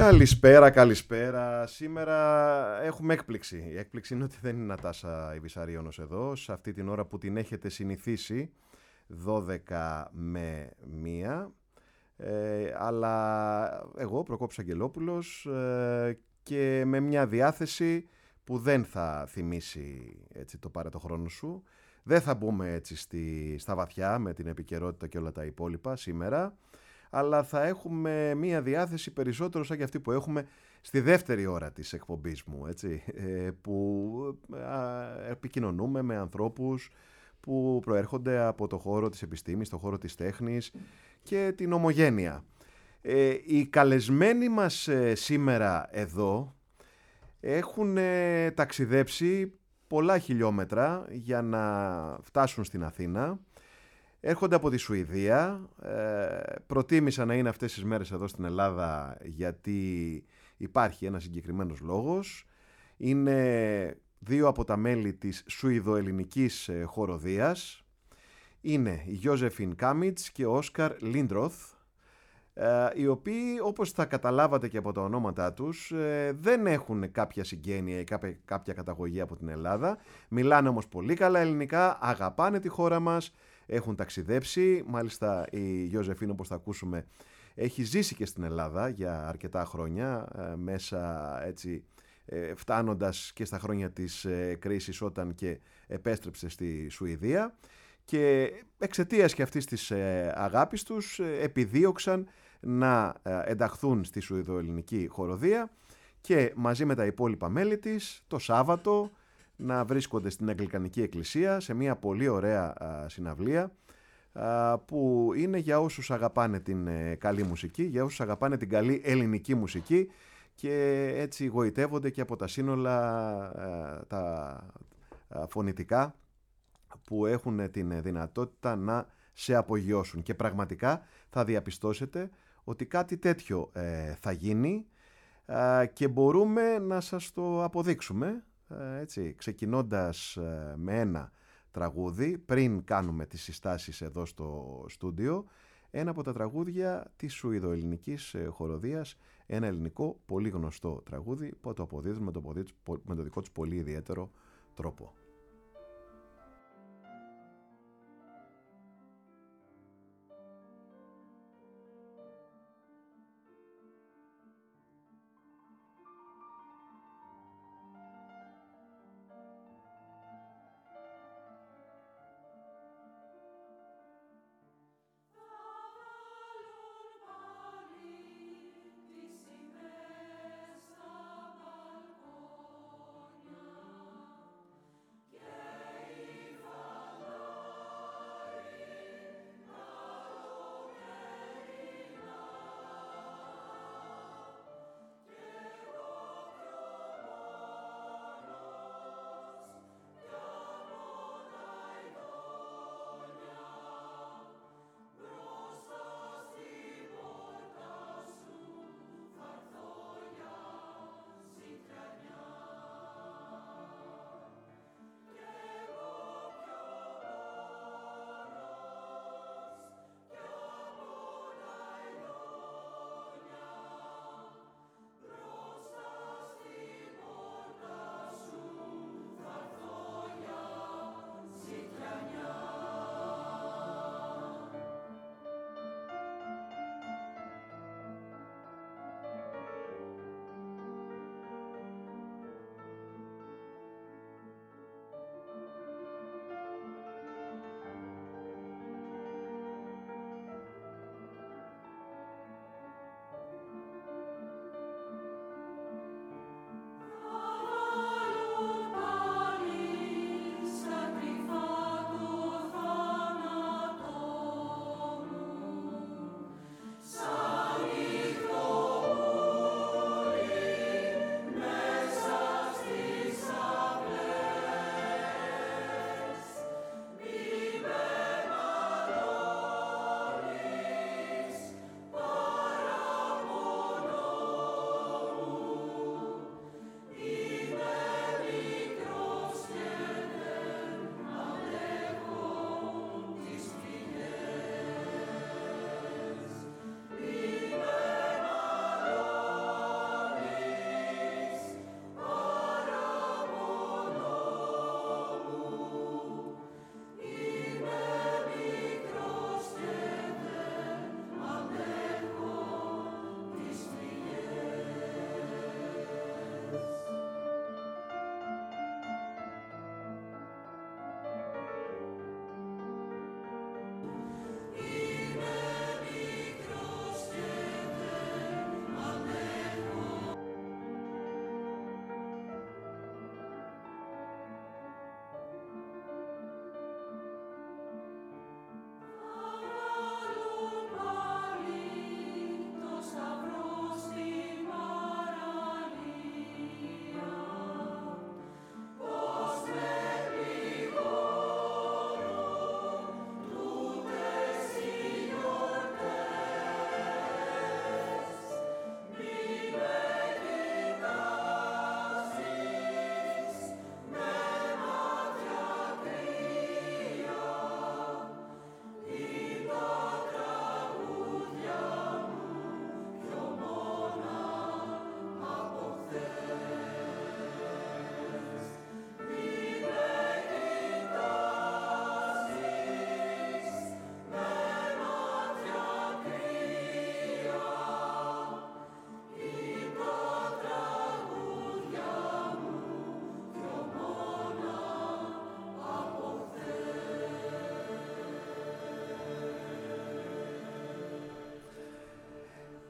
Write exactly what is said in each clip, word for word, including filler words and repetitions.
Καλησπέρα, καλησπέρα. Σήμερα έχουμε έκπληξη. Η έκπληξη είναι ότι δεν είναι η Νατάσα η Βυσαρίωνος εδώ, σε αυτή την ώρα που την έχετε συνηθίσει, δώδεκα με μία. Ε, αλλά εγώ, Προκόπης Αγγελόπουλος, ε, και με μια διάθεση που δεν θα θυμίσει έτσι, το πάρε το χρόνο σου. Δεν θα μπούμε έτσι στη, στα βαθιά με την επικαιρότητα και όλα τα υπόλοιπα σήμερα, αλλά θα έχουμε μία διάθεση περισσότερο σαν και αυτή που έχουμε στη δεύτερη ώρα της εκπομπής μου, έτσι, που επικοινωνούμε με ανθρώπους που προέρχονται από το χώρο της επιστήμης, το χώρο της τέχνης και την ομογένεια. Ε, οι καλεσμένοι μας ε, σήμερα εδώ έχουν ε, ταξιδέψει πολλά χιλιόμετρα για να φτάσουν στην Αθήνα. Έρχονται από τη Σουηδία, ε, προτίμησαν να είναι αυτές τις μέρες εδώ στην Ελλάδα γιατί υπάρχει ένας συγκεκριμένος λόγος. Είναι δύο από τα μέλη της Σουηδοελληνικής χοροδίας. Είναι η Γιώζεφιν Κάμιτς και ο Όσκαρ Λίντροθ, ε, οι οποίοι, όπως θα καταλάβατε και από τα ονόματά τους, ε, δεν έχουν κάποια συγγένεια ή κάποια, κάποια καταγωγή από την Ελλάδα. Μιλάνε όμως πολύ καλά ελληνικά, αγαπάνε τη χώρα μας, έχουν ταξιδέψει. Μάλιστα η Γιώζεφιν, όπως θα ακούσουμε, έχει ζήσει και στην Ελλάδα για αρκετά χρόνια, ε, μέσα έτσι, ε, φτάνοντας και στα χρόνια της ε, κρίσης όταν και επέστρεψε στη Σουηδία. Και εξαιτίας και αυτής της ε, αγάπης τους ε, επιδίωξαν να ε, ενταχθούν στη Σουηδοελληνική χοροδία και μαζί με τα υπόλοιπα μέλη της το Σάββατο να βρίσκονται στην Αγγλικανική Εκκλησία σε μια πολύ ωραία α, συναυλία α, που είναι για όσους αγαπάνε την ε, καλή μουσική, για όσους αγαπάνε την καλή ελληνική μουσική και έτσι γοητεύονται και από τα σύνολα α, τα α, φωνητικά που έχουν την δυνατότητα να σε απογειώσουν. Και πραγματικά θα διαπιστώσετε ότι κάτι τέτοιο ε, θα γίνει ε, και μπορούμε να σας το αποδείξουμε, ε, έτσι, ξεκινώντας ε, με ένα τραγούδι πριν κάνουμε τις συστάσεις εδώ στο στούντιο, ένα από τα τραγούδια της Σουηδοελληνικής χοροδίας, ένα ελληνικό πολύ γνωστό τραγούδι που το αποδίδουν με το, με το δικό τους πολύ ιδιαίτερο τρόπο.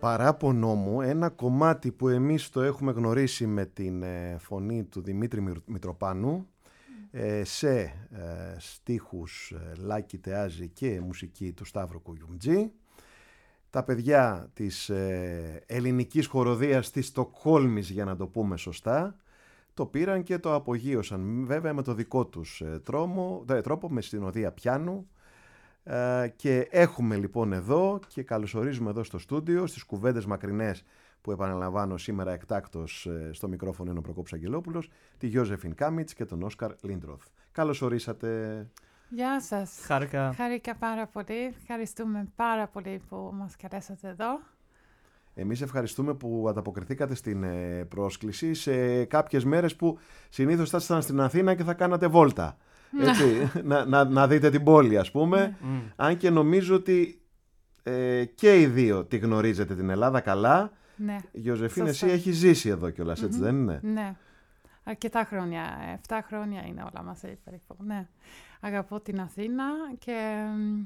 παράπονό μου, ένα κομμάτι που εμείς το έχουμε γνωρίσει με την ε, φωνή του Δημήτρη Μητροπάνου, ε, σε ε, στίχους ε, Λάκη Τεάζη και μουσική του Σταύρου Κουγιουμτζή. Τα παιδιά της ε, ελληνικής χοροδίας της Στοκχόλμης, για να το πούμε σωστά, το πήραν και το απογείωσαν, βέβαια με το δικό τους ε, τρόμο, ε, τρόπο, με συνοδεία πιάνου. Uh, και έχουμε λοιπόν εδώ και καλωσορίζουμε εδώ στο στούντιο, στις κουβέντες μακρινές που επαναλαμβάνω σήμερα εκτάκτως uh, στο μικρόφωνο είναι ο Προκόπης Αγγελόπουλος, τη Γιώζεφιν Κάμιτς και τον Όσκαρ Λίντροθ. Καλώς ορίσατε. Γεια σας. Χάρηκα. Χάρηκα πάρα πολύ. Ευχαριστούμε πάρα πολύ που μας καλέσατε εδώ. Εμείς ευχαριστούμε που ανταποκριθήκατε στην ε, πρόσκληση σε κάποιες μέρες που συνήθως θα ήσασταν στην Αθήνα και θα κάνατε βόλτα. Έτσι, να, να, να δείτε την πόλη, ας πούμε. Mm. Αν και νομίζω ότι ε, και οι δύο τη γνωρίζετε την Ελλάδα καλά. Ναι. Γιωζεφίν, εσύ έχεις ζήσει εδώ κιόλας, mm-hmm. έτσι δεν είναι? Ναι. Αρκετά χρόνια. Εφτά χρόνια είναι όλα μαζί περίπου. Ναι. Αγαπώ την Αθήνα και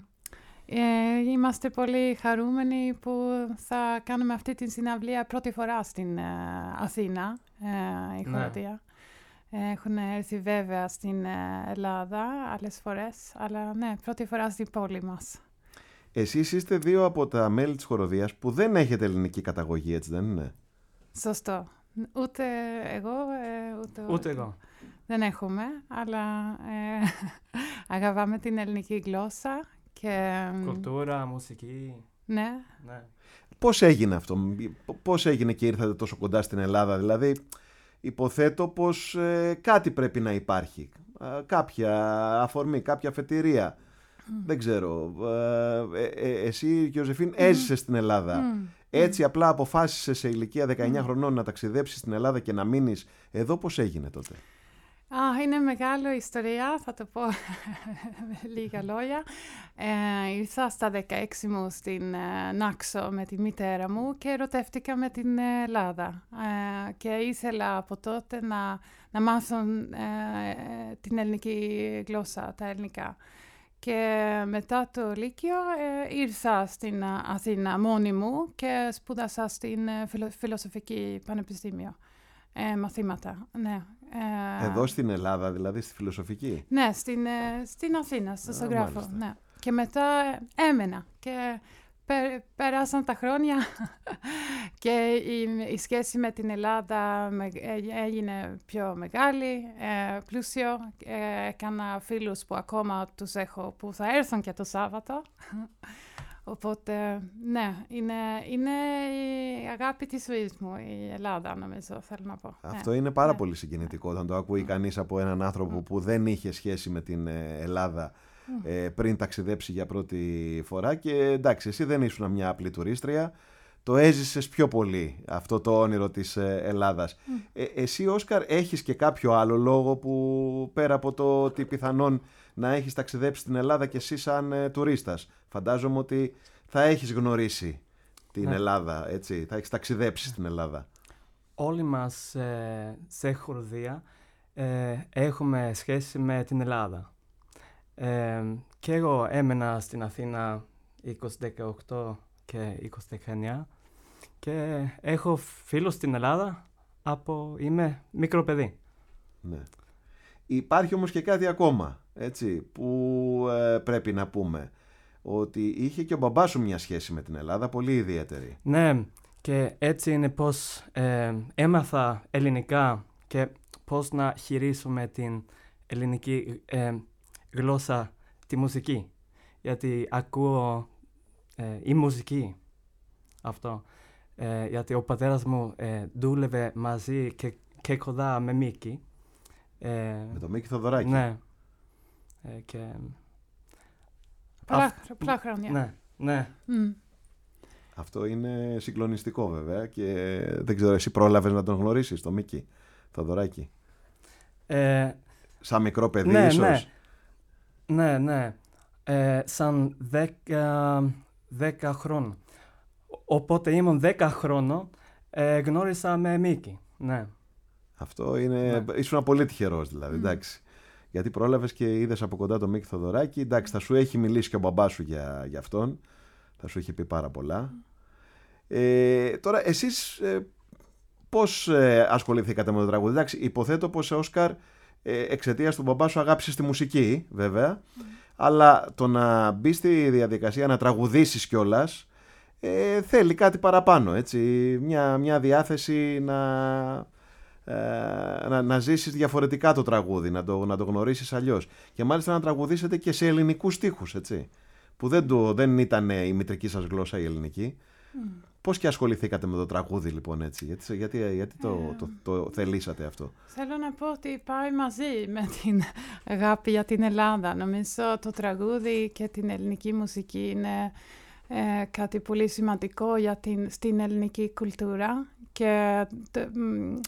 ε, είμαστε πολύ χαρούμενοι που θα κάνουμε αυτή τη συναυλία πρώτη φορά στην ε, Αθήνα, ε, η χοροδία. Ναι. Έχουν έρθει βέβαια στην Ελλάδα άλλες φορές, αλλά ναι, πρώτη φορά στην πόλη μας. Εσείς είστε δύο από τα μέλη της χοροδίας που δεν έχετε ελληνική καταγωγή, έτσι δεν είναι? Σωστό. Ούτε εγώ, ούτε, ούτε εγώ. Δεν έχουμε, αλλά ε, αγαπάμε την ελληνική γλώσσα και... Κουλτούρα, μουσική. Ναι. ναι. Πώς έγινε αυτό, πώς έγινε και ήρθατε τόσο κοντά στην Ελλάδα, δηλαδή... Υποθέτω πως ε, κάτι πρέπει να υπάρχει, ε, κάποια αφορμή, κάποια αφετηρία. Mm. Δεν ξέρω. Ε, ε, εσύ, Γιωζεφίν, mm. έζησες στην Ελλάδα. Mm. Έτσι απλά αποφάσισες σε ηλικία δεκαεννιά mm. χρονών να ταξιδέψεις στην Ελλάδα και να μείνεις εδώ. Πώς έγινε τότε? Ah, είναι μεγάλη ιστορία, θα το πω με λίγα λόγια. Ε, ήρθα στα δεκαέξι μου στην ε, Νάξο με τη μητέρα μου και ερωτεύτηκα με την Ελλάδα. Ε, και ήθελα από τότε να, να μάθω ε, την ελληνική γλώσσα, τα ελληνικά. Και μετά το Λύκειο ε, ήρθα στην Αθήνα μόνη μου και σπούδασα στην ε, φιλο, Φιλοσοφική Πανεπιστήμιο. Ε, μαθήματα, ναι. Εδώ στην Ελλάδα, δηλαδή, στη Φιλοσοφική? Ναι, στην, στην Αθήνα, στο Ζωγράφο. Ναι. Και μετά έμενα και πε, περάσαν τα χρόνια και η, η σχέση με την Ελλάδα με, έγινε πιο μεγάλη, ε, πλούσιο. Ε, έκανα φίλους που ακόμα τους έχω που θα έρθουν και το Σάββατο. Οπότε, ναι, είναι, είναι η αγάπη της ζωής μου, η Ελλάδα, νομίζω, θέλω να πω. Αυτό ναι. είναι πάρα ναι. πολύ συγκινητικό, όταν το ακούει κανείς από έναν άνθρωπο mm. που δεν είχε σχέση με την Ελλάδα mm. ε, πριν ταξιδέψει για πρώτη φορά. Και εντάξει, εσύ δεν ήσουν μια απλή τουρίστρια, το έζησες πιο πολύ αυτό το όνειρο της Ελλάδας. Mm. Ε, εσύ, Όσκαρ, έχεις και κάποιο άλλο λόγο που πέρα από το ότι πιθανόν να έχεις ταξιδέψει στην Ελλάδα και εσύ σαν ε, τουρίστας? Φαντάζομαι ότι θα έχεις γνωρίσει την ναι. Ελλάδα, έτσι, θα έχεις ταξιδέψει στην Ελλάδα. Όλοι μας ε, σε χοροδία ε, έχουμε σχέση με την Ελλάδα. Ε, και εγώ έμενα στην Αθήνα είκοσι δεκαοκτώ και είκοσι δεκαεννιά και έχω φίλους στην Ελλάδα από είμαι μικρό παιδί. Ναι. Υπάρχει όμως και κάτι ακόμα, έτσι, που ε, πρέπει να πούμε. Ότι είχε και ο μπαμπάς σου μια σχέση με την Ελλάδα πολύ ιδιαίτερη. Ναι, και έτσι είναι πως ε, έμαθα ελληνικά και πώς να χειρίσουμε την ελληνική ε, γλώσσα, τη μουσική. Γιατί ακούω ε, η μουσική αυτό. Ε, γιατί ο πατέρας μου ε, δούλευε μαζί και, και κοντά με Μίκη. Ε, με τον Μίκη Θοδωράκη. Ναι. Ε, και... Πολλά χρόνια. Ναι, ναι. Mm. Αυτό είναι συγκλονιστικό βέβαια και δεν ξέρω, εσύ πρόλαβες να τον γνωρίσεις, τον Μίκη Θοδωράκη? Ε, σαν μικρό παιδί ναι, ίσως? Ναι, ναι, ναι. Ε, σαν δέκα, δέκα χρόνων. Οπότε ήμουν δέκα χρόνων, ε, γνώρισα με Μίκη, ναι. Αυτό είναι, ναι. Ήσουν πολύ τυχερός δηλαδή, mm. εντάξει. Γιατί πρόλαβες και είδες από κοντά τον Μίκη Θοδωράκη. Εντάξει, θα σου έχει μιλήσει και ο μπαμπάς σου για, για αυτόν. Θα σου έχει πει πάρα πολλά. Ε, τώρα, εσείς ε, πώς ε, ασχοληθήκατε με το τραγούδι? Εντάξει, υποθέτω πως, Όσκαρ, ε, εξαιτίας του μπαμπά σου αγάπησες τη μουσική, βέβαια, mm. αλλά το να μπει στη διαδικασία να τραγουδήσεις κιόλας, ε, θέλει κάτι παραπάνω, έτσι, μια, μια διάθεση να, ε, να, να ζήσεις διαφορετικά το τραγούδι, να το, να το γνωρίσεις αλλιώς. Και μάλιστα να τραγουδήσετε και σε ελληνικούς στίχους, έτσι, που δεν, το, δεν ήταν η μητρική σας γλώσσα η ελληνική. Mm. Πώς και ασχοληθήκατε με το τραγούδι, λοιπόν, έτσι, γιατί, γιατί, γιατί το, το, το, το θελήσατε αυτό? Θέλω να πω ότι πάει μαζί με την αγάπη για την Ελλάδα. Νομίζω το τραγούδι και την ελληνική μουσική είναι ε, κάτι πολύ σημαντικό για την, στην ελληνική κουλτούρα. Και, τε, μ,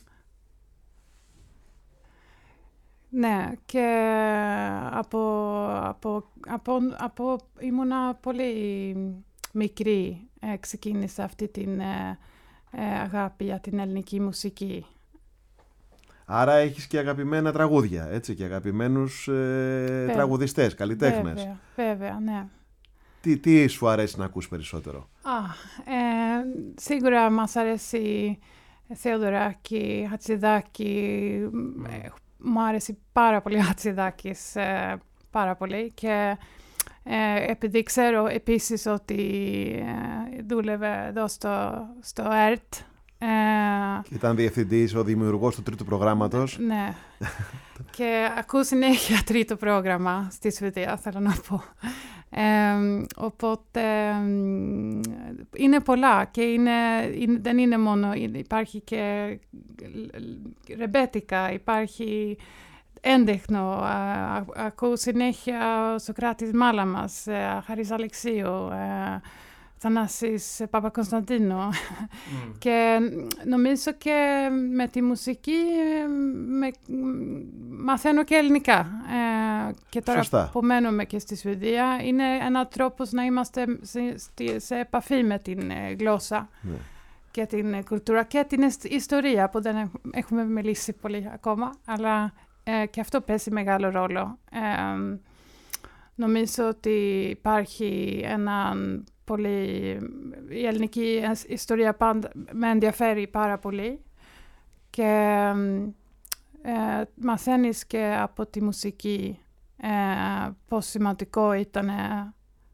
ναι, και από, από, από, από ήμουνα πολύ μικρή. Ε, ξεκίνησα αυτή την ε, ε, αγάπη για την ελληνική μουσική. Άρα έχεις και αγαπημένα τραγούδια, έτσι, και αγαπημένους ε, τραγουδιστές, καλλιτέχνες. Βέβαια, βέβαια, ναι. Τι, τι σου αρέσει να ακούς περισσότερο? Α, ε, σίγουρα μας αρέσει Θεοδωράκη, Χατζηδάκη. Mm. Ε, μου αρέσει πάρα πολύ Χατζηδάκης, ε, πάρα πολύ. Και Ε, επειδή ξέρω επίσης ότι ε, δούλευε εδώ στο, στο ΕΡΤ. Ε, Ήταν διευθυντής, ο δημιουργός του τρίτου προγράμματος. Ναι. Και ακούω συνέχεια τρίτο πρόγραμμα στη Σουηδία, θέλω να πω. Ε, οπότε είναι πολλά και είναι, είναι, δεν είναι μόνο, υπάρχει και ρεμπέτικα, υπάρχει έντεχνο, ακούω συνέχεια Σοκράτης Μάλαμας, Χαρίς Αλεξίου, Θανάσης Παπακωνσταντίνου. Mm. Και νομίζω και με τη μουσική με, μαθαίνω και ελληνικά. Ε, και τώρα Σωστά. που μένουμε και στη Σουηδία είναι ένα τρόπος να είμαστε σε, σε επαφή με την γλώσσα. Yeah. Και την κουλτούρα και την ιστορία που δεν έχουμε μιλήσει πολύ ακόμα, αλλά Ε, και αυτό παίζει μεγάλο ρόλο. Ε, νομίζω ότι υπάρχει ένα πολύ... Η ελληνική ιστορία πάντα με ενδιαφέρει πάρα πολύ και ε, μαθαίνεις και από τη μουσική ε, πόσο σημαντικό ήταν ε,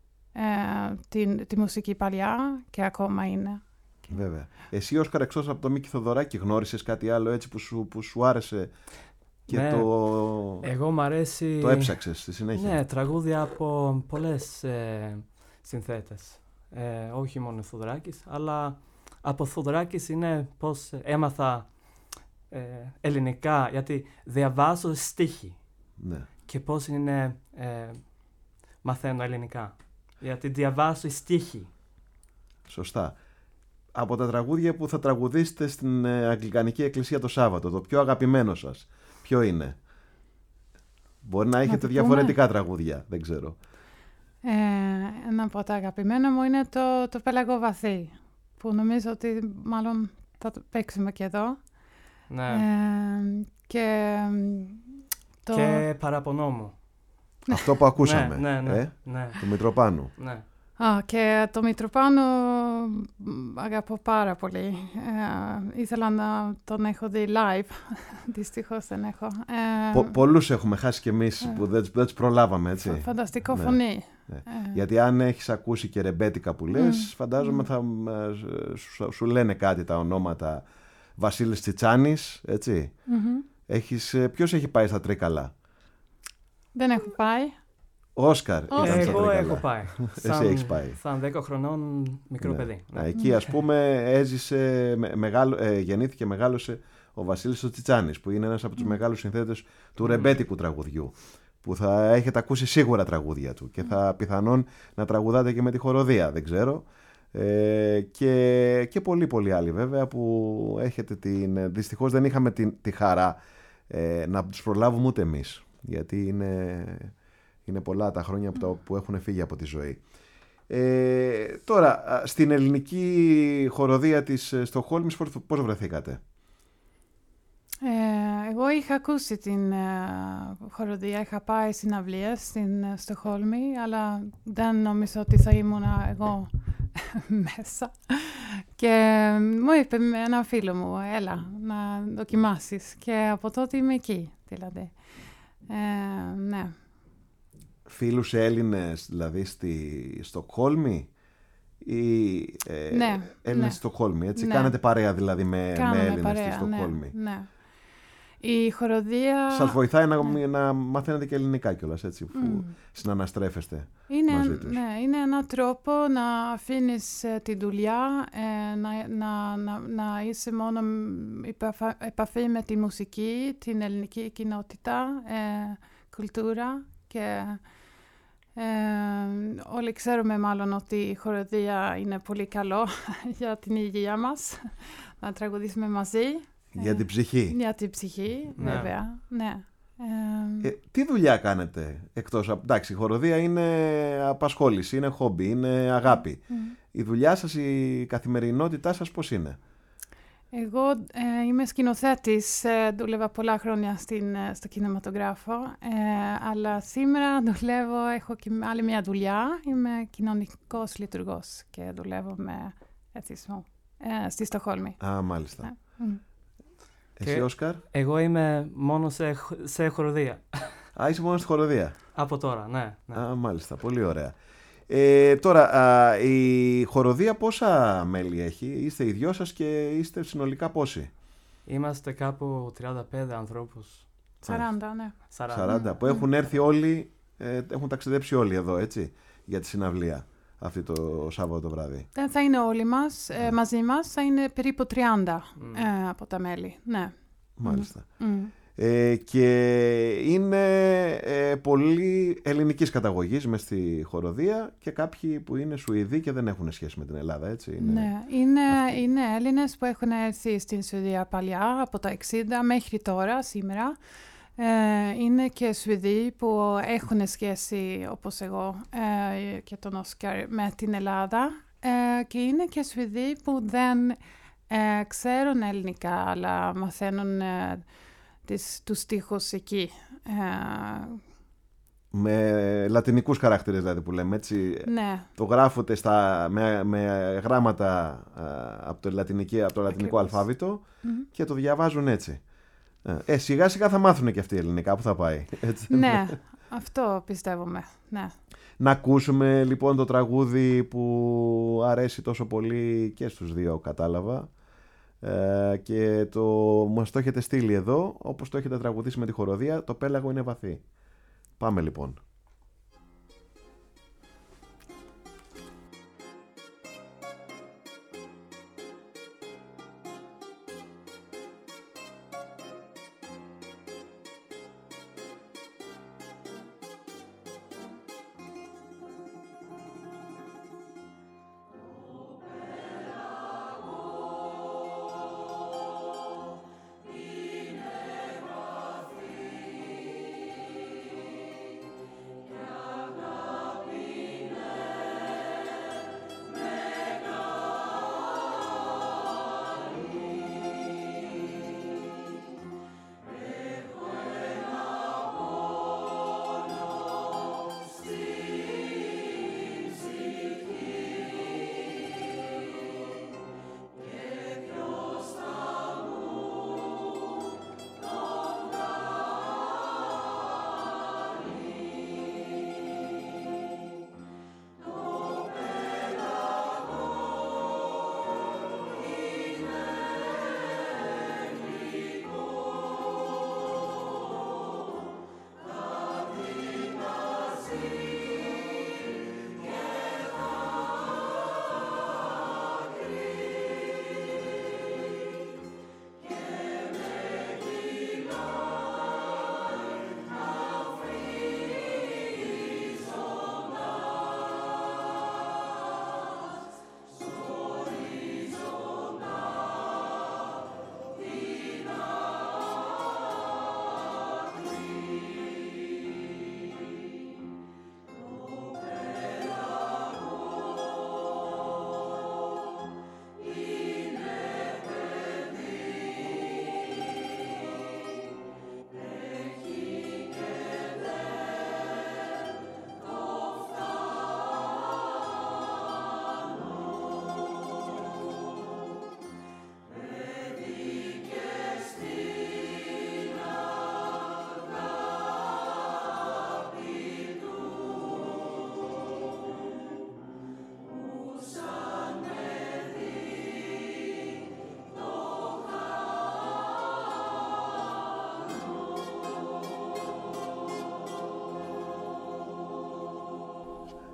τη, τη μουσική παλιά και ακόμα είναι. Βέβαια. Εσύ, Όσκαρ, εκτός από το Μίκη Θοδωράκη, γνώρισες κάτι άλλο έτσι που σου, που σου άρεσε? Και ναι, το... εγώ μ' αρέσει... Το έψαξες στη συνέχεια? Ναι, τραγούδια από πολλές ε, συνθέτες. Ε, όχι μόνο Θοδωράκης, αλλά από Θοδωράκης είναι πώς έμαθα ε, ελληνικά, γιατί διαβάζω στίχη. Ναι. Και πώς είναι ε, μαθαίνω ελληνικά. Γιατί διαβάζω στίχη. Σωστά. Από τα τραγούδια που θα τραγουδήσετε στην ε, Αγγλικανική Εκκλησία το Σάββατο, το πιο αγαπημένο σας, ποιο είναι? Μπορεί να έχετε να διαφορετικά τραγούδια, δεν ξέρω. Ε, ένα από τα αγαπημένα μου είναι το, το Πέλαγο Βαθύ, που νομίζω ότι μάλλον θα το παίξουμε και εδώ. Ναι. Ε, και, το... και Παραπονό μου. Αυτό που ακούσαμε, ναι, ναι, ναι, ε? ναι. του Μητροπάνου. Ναι. Α, και το Μητροπάνο αγαπώ πάρα πολύ. Ε, ήθελα να τον έχω δει live. Δυστυχώς δεν έχω. Ε, Πο, πολλούς έχουμε χάσει κι εμείς ε, που δεν, δεν τους προλάβαμε, έτσι. Φανταστικό ναι, φωνή. Ναι. Ε, Γιατί αν έχεις ακούσει και ρεμπέτικα που λες, mm, φαντάζομαι mm. θα σου, σου λένε κάτι τα ονόματα Βασίλης Τσιτσάνης, έτσι. Mm-hmm. Έχεις, ποιος έχει πάει στα Τρίκαλα? Δεν έχω πάει. Όσκαρ ήταν στα Εγώ Τρίκαλα. έχω πάει. Εσύ σαν, έχεις πάει. Σαν δέκα χρονών μικρό ναι. παιδί. Ναι. Εκεί ας πούμε έζησε, μεγάλο, ε, γεννήθηκε και μεγάλωσε ο Βασίλης ο Τσιτσάνης, που είναι ένας από τους mm. μεγάλους συνθέτες του mm. ρεμπέτικου τραγουδιού, που θα έχετε ακούσει σίγουρα τραγούδια του και θα πιθανόν να τραγουδάτε και με τη χοροδία, δεν ξέρω. Ε, και, και πολλοί πολλοί άλλοι βέβαια που έχετε την... Δυστυχώς δεν είχαμε την, τη χαρά ε, να τους προλάβουμε ούτε εμείς, γιατί είναι, είναι πολλά τα χρόνια που, τα, που έχουν φύγει από τη ζωή. Ε, τώρα, στην ελληνική χοροδία της Στοκχόλμης πώς βρεθήκατε? Ε, εγώ είχα ακούσει την ε, χοροδία, είχα πάει συναυλίες στην ε, Στοκχόλμη, αλλά δεν νομίζω ότι θα ήμουν εγώ μέσα. Και μου είπε με ένα φίλο μου, έλα να δοκιμάσεις. Και από τότε είμαι εκεί, δηλαδή. Ε, ναι. Φίλους Έλληνες, δηλαδή στη Στοκχόλμη ή ε, ναι, Έλληνες ναι. στη Στοκχόλμη, έτσι. Ναι. Κάνετε παρέα δηλαδή με, με Έλληνες παρέα, στη Στοκχόλμη. Ναι, ναι. Η χοροδία... Σας βοηθάει να, ναι. να μαθαίνετε και ελληνικά κιόλας, έτσι, που mm. συναναστρέφεστε είναι, μαζί τους. Ναι, είναι ένα τρόπο να αφήνεις ε, τη δουλειά, ε, να, να, να, να είσαι μόνο επαφα, επαφή με τη μουσική, την ελληνική κοινότητα, ε, κουλτούρα και... Ε, όλοι ξέρουμε μάλλον ότι η χοροδία είναι πολύ καλό για την υγεία μας, να τραγουδήσουμε μαζί. Για την ψυχή. Για την ψυχή, ναι. βέβαια. Ναι. Ε, ε, τι δουλειά κάνετε εκτός από... Εντάξει, η χοροδία είναι απασχόληση, είναι χόμπι, είναι αγάπη. Mm. Η δουλειά σας, η καθημερινότητά σας πώς είναι? Εγώ ε, είμαι σκηνοθέτης, ε, δούλευα πολλά χρόνια στην, στο κινηματογράφο, ε, αλλά σήμερα δουλεύω, έχω και άλλη μια δουλειά, είμαι κοινωνικός λειτουργός και δουλεύω με εθισμό ε, στη Στοκχόλμη. Α, μάλιστα. Ε, mm. Εσύ, Όσκαρ? Εγώ είμαι μόνο σε, σε χοροδία. Α, είσαι μόνο στη χοροδία. Από τώρα, ναι. ναι. Α, μάλιστα, πολύ ωραία. Ε, τώρα, α, η χοροδία πόσα μέλη έχει? Είστε οι δυο σας και είστε συνολικά πόσοι? Είμαστε κάπου τριάντα πέντε ανθρώπους. σαράντα, ναι. σαράντα, που έχουν έρθει όλοι, ε, έχουν ταξιδέψει όλοι εδώ, έτσι, για τη συναυλία αυτή το Σάββατο το βράδυ. Δεν θα είναι όλοι μας, ε, μαζί μας, θα είναι περίπου τριάντα Mm. ε, από τα μέλη, ναι. Μάλιστα. Mm. Ε, και είναι ε, πολύ ελληνικής καταγωγής μες στη χοροδία και κάποιοι που είναι Σουηδοί και δεν έχουν σχέση με την Ελλάδα, έτσι. Είναι... Ναι, είναι, είναι Έλληνες που έχουν έρθει στην Σουηδία παλιά, από τα εξήντα μέχρι τώρα, σήμερα. Ε, είναι και Σουηδοί που έχουν σχέση, όπως εγώ ε, και τον Όσκαρ, με την Ελλάδα. Ε, και είναι και Σουηδοί που δεν ε, ξέρουν ελληνικά, αλλά μαθαίνουν ε, τις, τους στίχους εκεί. Ε, με λατινικούς χαρακτήρες δηλαδή που λέμε, έτσι. ναι. Το γράφονται στα, με, με γράμματα α, από το, λατινική, από το λατινικό Ακριβώς. αλφάβητο Mm-hmm. και το διαβάζουν έτσι. Ε, σιγά σιγά θα μάθουν και αυτοί οι ελληνικά που θα πάει. Έτσι. Ναι, αυτό πιστεύουμε. Ναι. Να ακούσουμε λοιπόν το τραγούδι που αρέσει τόσο πολύ και στους δύο, κατάλαβα. Ε, και το, μας το έχετε στείλει εδώ, όπως το έχετε τραγουδήσει με τη χοροδία, το πέλαγο είναι βαθύ. Πάμε λοιπόν.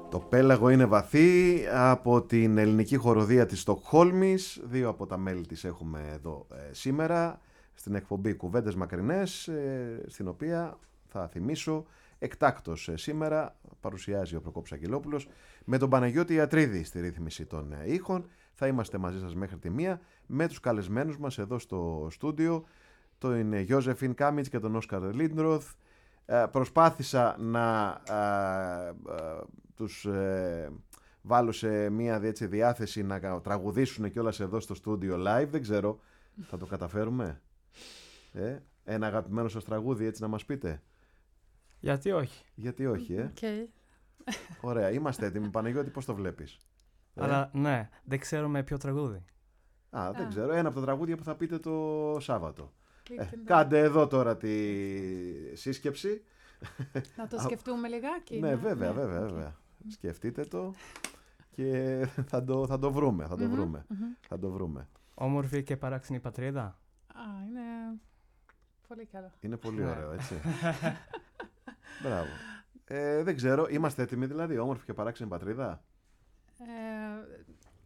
Το πέλαγο είναι βαθύ από την ελληνική χοροδία της Στοκχόλμης. Δύο από τα μέλη της έχουμε εδώ ε, σήμερα στην εκπομπή Κουβέντες Μακρινές, ε, στην οποία θα θυμίσω εκτάκτως ε, σήμερα παρουσιάζει ο Προκόπης Αγγελόπουλος με τον Παναγιώτη Ιατρίδη στη ρύθμιση των ε, ήχων. Θα είμαστε μαζί σας μέχρι τη μία με τους καλεσμένους μας εδώ στο στούντιο, τον Γιώζεφιν Κάμιτς και τον Όσκαρ Λίντροθ. Ε, προσπάθησα να ε, ε, τους ε, βάλω σε μία έτσι, διάθεση να τραγουδήσουν κιόλας εδώ στο στούντιο live. Δεν ξέρω, θα το καταφέρουμε? Ε, ένα αγαπημένο σας τραγούδι έτσι να μας πείτε? Γιατί όχι? Γιατί όχι, ε? Okay. Ωραία, είμαστε έτοιμοι. Παναγιώτη, πώς το βλέπεις? Ε? Αλλά ναι, δεν ξέρουμε ποιο τραγούδι. Α, δεν Α. ξέρω. Ένα από τα τραγούδια που θα πείτε το Σάββατο. Ε, Ε, κάντε εδώ τώρα τη σύσκεψη. Να το σκεφτούμε λιγάκι. Ναι, βέβαια, βέβαια, βέβαια. Σκεφτείτε το και θα το, θα το βρούμε, θα το Mm-hmm, βρούμε, mm-hmm. θα το βρούμε. Όμορφη και παράξενη πατρίδα. Α, είναι πολύ καλό. Είναι πολύ ωραίο, έτσι. Μπράβο. Ε, δεν ξέρω, είμαστε έτοιμοι δηλαδή, όμορφη και παράξενη πατρίδα. Ε,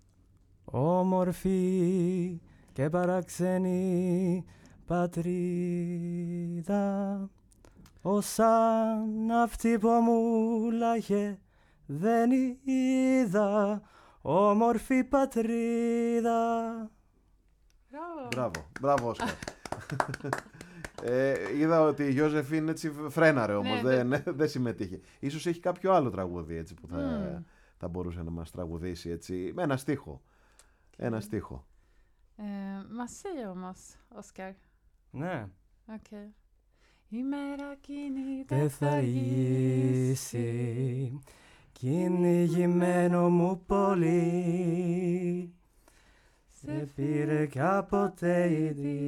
Όμορφη και παράξενη πατρίδα, όσαν αυτή που μου λάγε δεν είδα, όμορφη πατρίδα. Μπράβο. Μπράβο, μπράβο Όσκαρ. ε, είδα ότι η Γιώζεφιν έτσι φρέναρε όμως, ναι, δεν, ναι. δεν συμμετείχε. Ίσως έχει κάποιο άλλο τραγούδι έτσι, που θα, Mm. θα μπορούσε να μας τραγουδήσει έτσι, με ένα στίχο. Ένα στίχο. Ε, μαζί όμως, Όσκαρ. Ναι. Okay. Η μέρα εκείνη Δεν θα αργήσει, κυνηγημένο μου πολύ, σε πήρε κάποτε η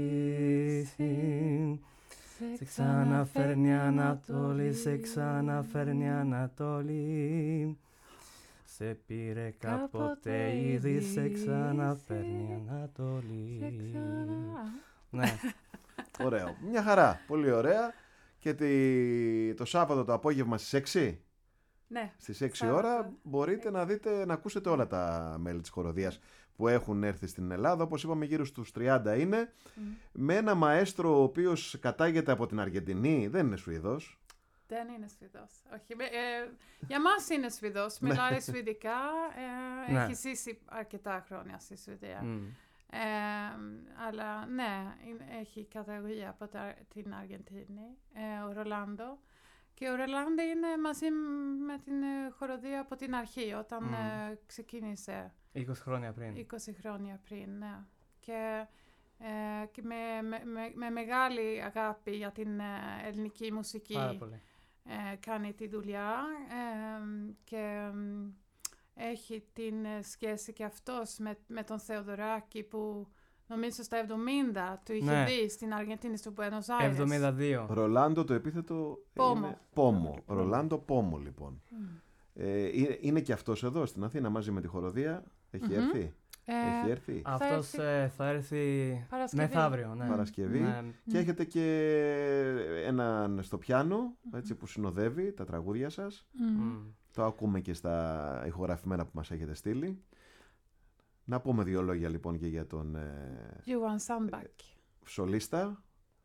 Δύση, σε ξαναφέρνει Ανατολή, σε ξαναφέρνει Ανατολή. Σε πήρε κάποτε η Δύση, σε ξαναφέρνει Ανατολή. Ναι. Ωραίο. Μια χαρά. Πολύ ωραία. Και τη... το Σάββατο το απόγευμα στις έξι. Ναι. Στις έξι Σάββατο. ώρα μπορείτε να δείτε, να ακούσετε όλα τα μέλη της χοροδίας που έχουν έρθει στην Ελλάδα. Όπως είπαμε, γύρω στους τριάντα είναι. Mm. Με ένα μαέστρο ο οποίος κατάγεται από την Αργεντινή. Δεν είναι Σουηδός. Δεν είναι Σουηδός. Όχι. Ε, για μας είναι Σουηδός. Μιλάει Σουηδικά. Ε, Ναι. έχει ζήσει αρκετά χρόνια στη Σουηδία. Mm. Ε, αλλά ναι, είναι, έχει καταγωγή από τα, την Αργεντινή, ε, ο Ρολάντο. Και ο Ρολάντο είναι μαζί με την ε, χοροδία από την αρχή, όταν Mm. ε, ξεκίνησε είκοσι χρόνια πριν. είκοσι χρόνια πριν. Ναι. Και, ε, και με, με, με, με μεγάλη αγάπη για την ε, ελληνική μουσική Πάρα πολύ. ε, κάνει τη δουλειά ε, και... έχει την σχέση και αυτός με, με τον Θεοδωράκη που νομίζω στα εβδομήντα του είχε Ναι. δει στην Αργεντινή, στο Buenos Aires. εβδομήντα δύο. Ρολάντο το επίθετο Πόμο. είναι Πόμο. Ρολάντο Πόμο λοιπόν. Mm. Ε, είναι, είναι και αυτός εδώ στην Αθήνα μαζί με τη χοροδία. Έχει Mm-hmm. έρθει. Ε, Έχει έρθει. Αυτός έρθει- ε, θα έρθει Παρασκευή. μεθαύριο. Ναι. Παρασκευή. Ναι. Και έχετε και έναν στο πιάνο έτσι, που συνοδεύει τα τραγούδια σας. Mm. Mm. Το ακούμε και στα ηχογραφημένα που μας έχετε στείλει. Να πούμε δύο λόγια λοιπόν και για τον ε, Johan Sandback. σολίστα.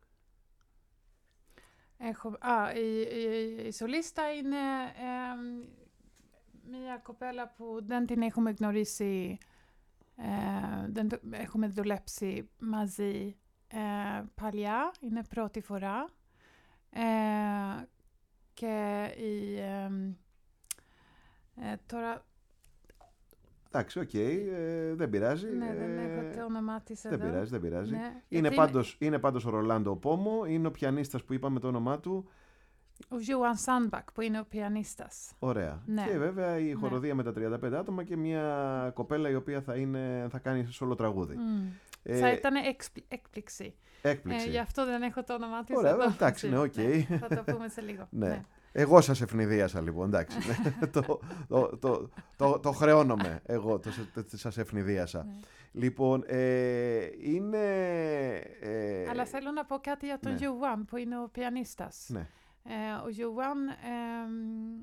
Έχω, α, η, η, η σολίστα είναι ε, μια κοπέλα που δεν την έχουμε γνωρίσει, ε, δεν το- έχουμε δουλέψει μαζί ε, παλιά, είναι πρώτη φορά. Ε, και η, ε, ε, τώρα, Εντάξει, οκ, ε, δεν πειράζει. ναι, δεν ε, έχω το όνομά της δεν εδώ. πειράζει, δεν πειράζει. Ναι, Είναι, γιατί πάντως, είναι πάντως ο Ρολάντο Πόμο, είναι ο πιανίστας που είπαμε το όνομά του. ο Johan Sandback που είναι ο πιανίστας. Ωραία. Ναι. Και βέβαια η Ναι. χοροδία με τα τριάντα πέντε άτομα και μια κοπέλα η οποία θα, είναι, θα κάνει σolo τραγούδι. Mm. Ε, Θα ήταν έκπλη- έκπληξη. έκπληξη. Ε, γι' αυτό δεν έχω το όνομά της Ωραία, εδώ. εντάξει, ναι, οκ. Θα το πούμε σε λίγο. Ναι. Εγώ σας ευνηδίασα λοιπόν, εντάξει. το, το, το, το, το χρεώνομαι εγώ, το, το, σας ευνηδίασα. Ναι. Λοιπόν, ε, είναι... Ε, Αλλά θέλω να πω κάτι για τον ναι. Johan που είναι ο πιανίστας. Ναι. Ε, ο Johan, εμ,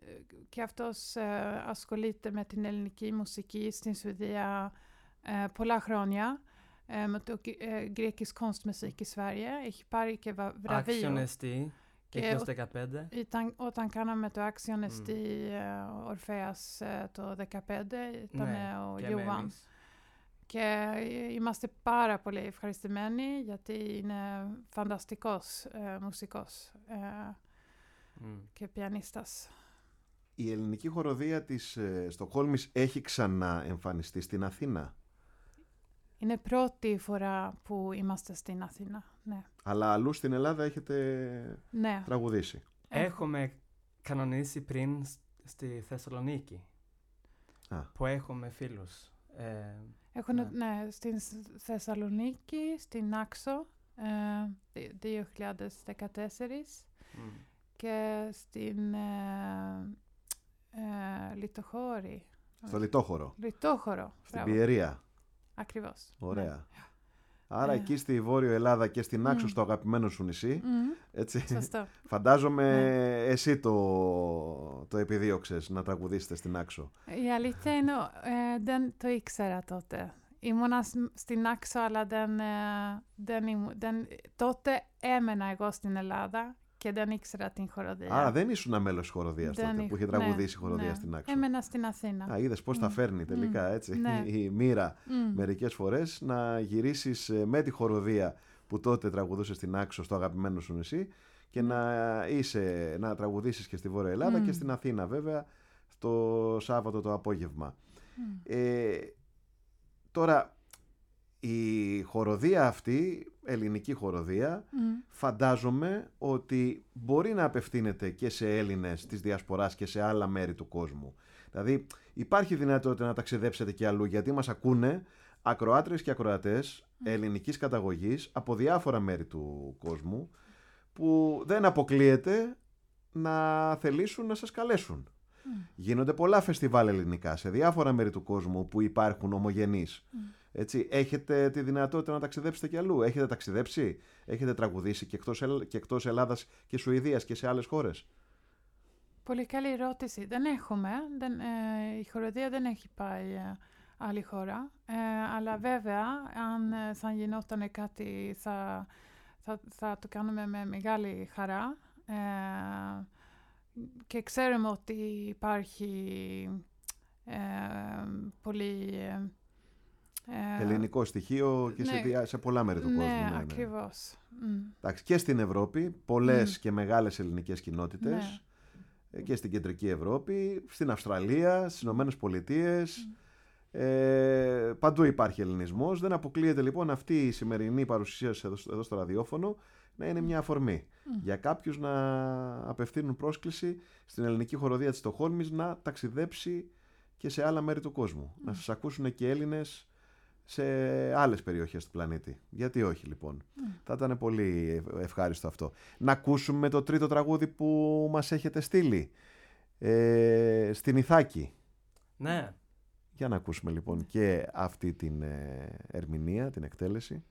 και αυτός ε, ασχολείται με την ελληνική μουσική στην Σουηδία ε, πολλά χρόνια. Ε, με το ε, Grekisk konstmusik i Sverige. Έχει πάρει και βα- βραβείο. Action εστ τι είκοσι δεκαπέντε. Ήταν, όταν κάναμε το Action εστ τι mm. Ορφέας το δεκαπέντε, ήταν ναι, ο και Johan. Και είμαστε πάρα πολύ ευχαριστημένοι γιατί είναι φανταστικός ε, μουσικός ε, mm. και πιανίστας. Η ελληνική χοροδία της ε, Στοκχόλμης έχει ξανά εμφανιστεί στην Αθήνα. Είναι πρώτη φορά που είμαστε στην Αθήνα, ναι. Αλλά αλλού στην Ελλάδα έχετε ναι. τραγουδήσει. Έχουμε κανονίσει πριν στη Θεσσαλονίκη, Α. που έχουμε φίλους. Ε, Έχω, ναι. ναι, στην Θεσσαλονίκη, στην Άξο, ε, δύο χιλιάδες δεκατέσσερα mm. και στην ε, ε, Λιτοχώρη. Στο Λιτόχωρο. Λιτόχωρο. Στην Πιερία. Ακριβώς. Ωραία. Ναι. Άρα ε. εκεί στη Βόρειο Ελλάδα και στην Άξο, mm. στο αγαπημένο σου νησί, mm. έτσι, Σωστό. φαντάζομαι ναι. εσύ το, το επιδίωξες να τραγουδήσετε στην Άξο. Η αλήθεια είναι, ε, δεν το ήξερα τότε. Ήμουνα στην Άξο, αλλά δεν, ε, δεν, δεν, τότε έμενα εγώ στην Ελλάδα και δεν ήξερα την χοροδία. Άρα δεν ήσουν μέλος χοροδίας τότε, είχ... που είχε τραγουδήσει ναι, χοροδία ναι. στην Άξο. Έμενα στην Αθήνα. Α, είδες πώς mm. τα φέρνει τελικά, mm. έτσι, ναι. η μοίρα mm. μερικές φορές να γυρίσεις με τη χοροδία που τότε τραγουδούσε στην Άξο, στο αγαπημένο σου νησί, και mm. να, είσαι, να τραγουδήσεις και στη Βόρεια Ελλάδα mm. και στην Αθήνα βέβαια, το Σάββατο το απόγευμα. Mm. Ε, τώρα, η χοροδία αυτή, ελληνική χοροδία, mm. φαντάζομαι ότι μπορεί να απευθύνεται και σε Έλληνες της Διασποράς και σε άλλα μέρη του κόσμου. Δηλαδή υπάρχει δυνατότητα να ταξιδέψετε και αλλού, γιατί μας ακούνε ακροάτρες και ακροατές mm. ελληνικής καταγωγής από διάφορα μέρη του κόσμου, που δεν αποκλείεται να θελήσουν να σας καλέσουν. Mm. Γίνονται πολλά φεστιβάλ ελληνικά σε διάφορα μέρη του κόσμου που υπάρχουν ομογενείς. Mm. Έτσι, έχετε τη δυνατότητα να ταξιδέψετε και αλλού. Έχετε ταξιδέψει, έχετε τραγουδήσει και εκτός, και εκτός Ελλάδας και Σουηδίας και σε άλλες χώρες. Πολύ καλή ερώτηση. Δεν έχουμε. Δεν, ε, η χοροδία δεν έχει πάει ε, άλλη χώρα. Ε, αλλά βέβαια, αν θα γινόταν κάτι, θα, θα, θα το κάνουμε με μεγάλη χαρά. Ε, και ξέρουμε ότι υπάρχει ε, πολύ... Ε, ελληνικό στοιχείο και ναι, σε, σε πολλά μέρη του ναι, κόσμου. Ναι, ακριβώς. Ναι. Mm. Εντάξει, και στην Ευρώπη, πολλές mm. και μεγάλες ελληνικές κοινότητες, ναι. και στην Κεντρική Ευρώπη, στην Αυστραλία, στις Ηνωμένες Πολιτείες, mm. ε, παντού υπάρχει ελληνισμός. Δεν αποκλείεται λοιπόν αυτή η σημερινή παρουσίαση εδώ, εδώ στο ραδιόφωνο να είναι μια αφορμή mm. για κάποιους να απευθύνουν πρόσκληση στην ελληνική χοροδία της Στοκχόλμης να ταξιδέψει και σε άλλα μέρη του κόσμου. Mm. Να σας ακούσουν και Έλληνες σε άλλες περιοχές του πλανήτη. Γιατί όχι λοιπόν. Mm. Θα ήταν πολύ ευχάριστο αυτό. Να ακούσουμε το τρίτο τραγούδι που μας έχετε στείλει. Ε, στην Ιθάκη. Ναι. Για να ακούσουμε λοιπόν και αυτή την ε, ερμηνεία, την εκτέλεση.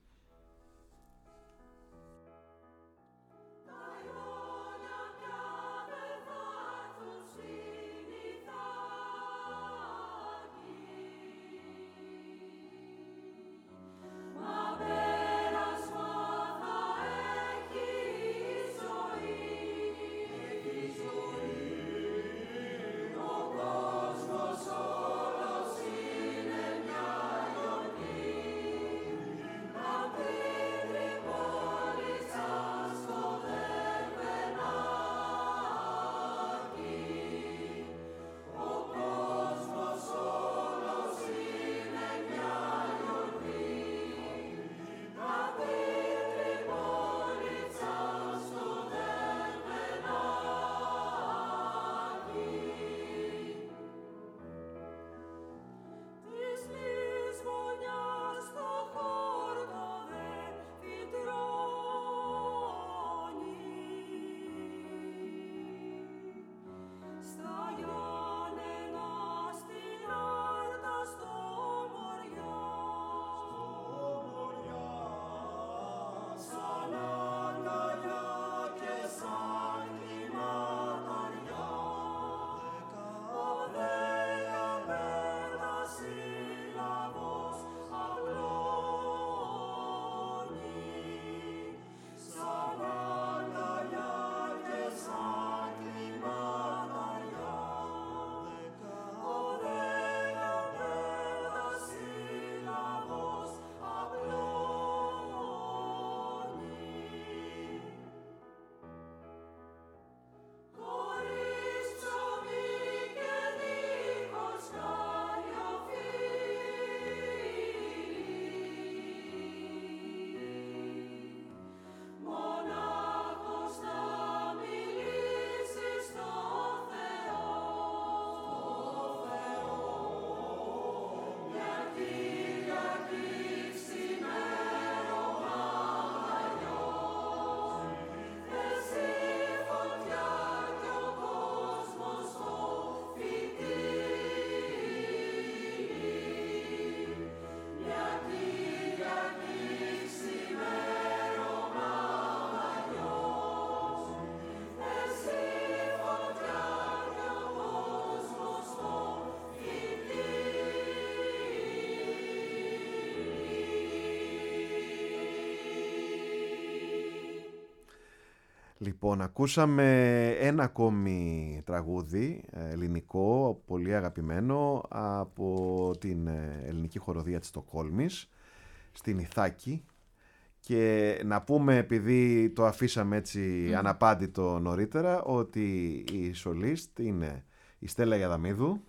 Λοιπόν, ακούσαμε ένα ακόμη τραγούδι ελληνικό, πολύ αγαπημένο, από την ελληνική χοροδία της Στοκχόλμης, στην Ιθάκη. Και να πούμε, επειδή το αφήσαμε έτσι mm. αναπάντητο νωρίτερα, ότι η σολίστ είναι η Στέλλα Ιαδαμίδου,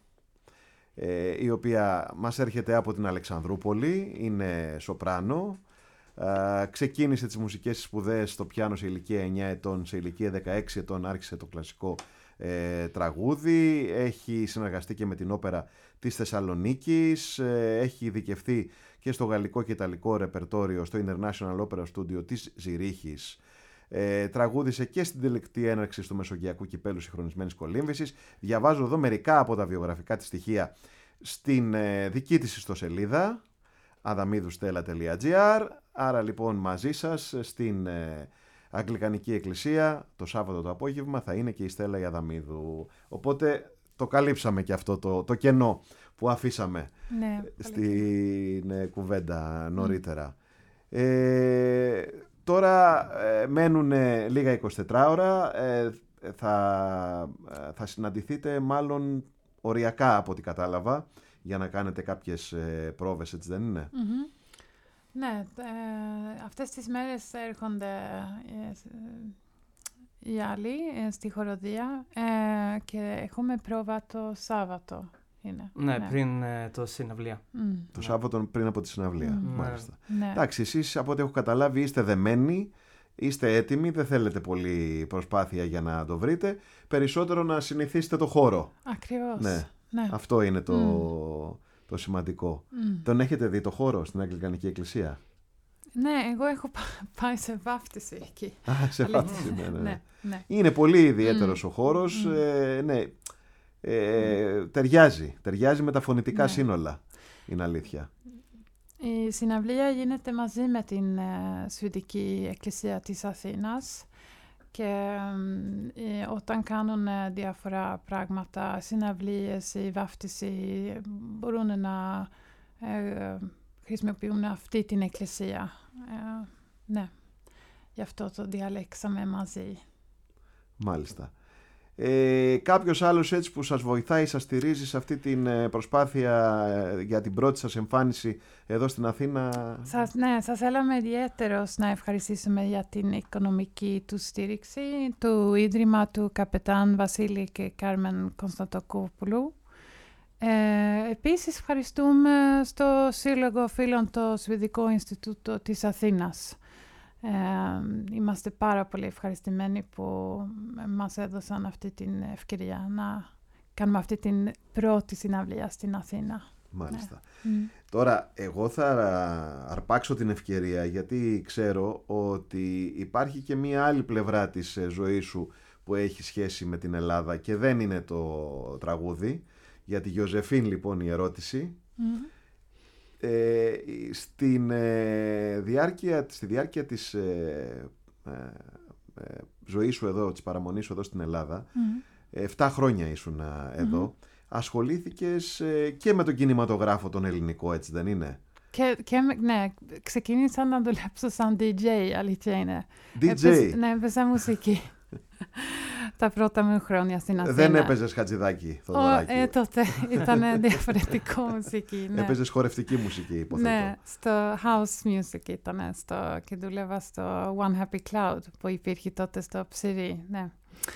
η οποία μας έρχεται από την Αλεξανδρούπολη, είναι σοπράνο. Uh, ξεκίνησε τις μουσικές σπουδές στο πιάνο σε ηλικία εννιά ετών, σε ηλικία δεκαέξι ετών άρχισε το κλασικό ε, τραγούδι, έχει συνεργαστεί και με την όπερα της Θεσσαλονίκης, ε, έχει ειδικευθεί και στο γαλλικό και ιταλικό ρεπερτόριο στο International Opera Studio της Ζηρίχης, ε, τραγούδισε και στην τελεκτή έναρξη του Μεσογειακού Κυπέλου Συγχρονισμένης Κολύμβησης. Διαβάζω εδώ μερικά από τα βιογραφικά της στοιχεία στην ε, δική της ιστοσελίδα adamidou.stella τελεία gr. Άρα λοιπόν μαζί σας στην ε, Αγγλικανική Εκκλησία το Σάββατο το απόγευμα θα είναι και η Στέλλα Ιαδαμίδου. Οπότε το καλύψαμε και αυτό το, το κενό που αφήσαμε ναι, στην ε, κουβέντα νωρίτερα. Mm. Ε, τώρα ε, μένουν λίγα εικοσιτέσσερις ώρα. Ε, θα, θα συναντηθείτε μάλλον οριακά από ό,τι κατάλαβα για να κάνετε κάποιες ε, πρόβες, έτσι δεν είναι? Mm-hmm. Ναι, ε, αυτές τις μέρες έρχονται ε, οι άλλοι ε, στη χοροδία ε, και έχουμε πρόβα το Σάββατο. Είναι. Ναι, ναι, πριν ε, το συναυλία. Mm. Το ναι. Σάββατο πριν από τη συναυλία, Mm. μάλιστα. Ναι. Εντάξει, εσείς από ό,τι έχω καταλάβει είστε δεμένοι, είστε έτοιμοι, δεν θέλετε πολύ προσπάθεια για να το βρείτε, περισσότερο να συνηθίσετε το χώρο. Ακριβώς. Ναι. Ναι. Αυτό είναι το, Mm. το σημαντικό. Mm. Τον έχετε δει το χώρο στην Αγγλικανική Εκκλησία? Ναι, εγώ έχω πάει σε βάφτιση εκεί. Α, σε βάφτιση, ναι, ναι. ναι, ναι. Είναι πολύ ιδιαίτερος mm. ο χώρος. Mm. Ε, ναι, ε, mm. ταιριάζει. Ταιριάζει με τα φωνητικά ναι. σύνολα. Είναι αλήθεια. Η συναυλία γίνεται μαζί με την ε, Σουηδική Εκκλησία της Αθήνας. Και ε, όταν κάνουν ε, διάφορα πράγματα, συναυλίες ή βάφτιση, μπορούν να ε, χρησιμοποιούν αυτή την εκκλησία. Ε, ναι, γι' αυτό το διαλέξαμε μαζί. Μάλιστα. Ε, κάποιος άλλος έτσι που σας βοηθάει, σας στηρίζει σε αυτή την προσπάθεια για την πρώτη σας εμφάνιση εδώ στην Αθήνα? Σας, ναι, σας θέλαμε ιδιαίτερος να ευχαριστήσουμε για την οικονομική του στήριξη του Ίδρυμα του Καπετάν Βασίλη και Κάρμεν Κωνσταντοκόπουλου. Ε, επίσης ευχαριστούμε στο Σύλλογο Φίλων το Σουηδικό Ινστιτούτο της Αθήνας. Ε, είμαστε πάρα πολύ ευχαριστημένοι που μας έδωσαν αυτή την ευκαιρία να κάνουμε αυτή την πρώτη συναυλία στην Αθήνα. Μάλιστα. Ναι. Τώρα, εγώ θα αρπάξω την ευκαιρία γιατί ξέρω ότι υπάρχει και μία άλλη πλευρά της ζωής σου που έχει σχέση με την Ελλάδα και δεν είναι το τραγούδι. Για τη Γιωζεφίν λοιπόν η ερώτηση. Mm. Ε, στην, ε, διάρκεια, στη διάρκεια της ε, ε, ε, ζωής σου εδώ, της παραμονής σου εδώ στην Ελλάδα, mm. εφτά χρόνια ήσουν εδώ, mm. ασχολήθηκες ε, και με τον κινηματογράφο τον ελληνικό, έτσι δεν είναι? Και, και ναι, ξεκίνησα να δουλέψω σαν ντι τζέι, αλήθεια είναι. ντι τζέι? Έπαιζα, ναι, έπαιζα μουσική. Τα πρώτα μου χρόνια στην Αθήνα. Δεν έπαιζες Χατζηδάκη, Θοδωράκη? Ε, τότε ήταν διαφορετικό μουσική. Ναι. Έπαιζες χορευτική μουσική, υποθέτω. Ναι, στο house music ήταν στο, και δούλευα στο One Happy Cloud που υπήρχε τότε στο Ψηρή. Ναι.